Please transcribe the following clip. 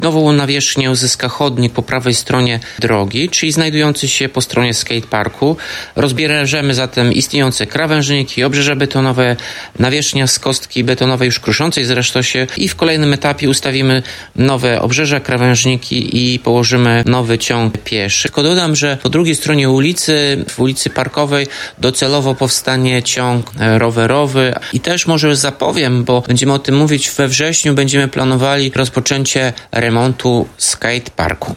Nową nawierzchnię uzyska chodnik po prawej stronie drogi, czyli znajdujący się po stronie skateparku. Rozbierzemy zatem istniejące krawężniki, obrzeża betonowe, nawierzchnia z kostki betonowej już kruszącej zresztą się i w kolejnym etapie ustawimy nowe obrzeża, krawężniki i położymy nowy ciąg pieszy. Tylko dodam, że po drugiej stronie ulicy, w ulicy Parkowej docelowo powstanie ciąg rowerowy i też może zapowiem, bo będziemy o tym mówić we wrześniu, będziemy planowali rozpoczęcie remontu skateparku.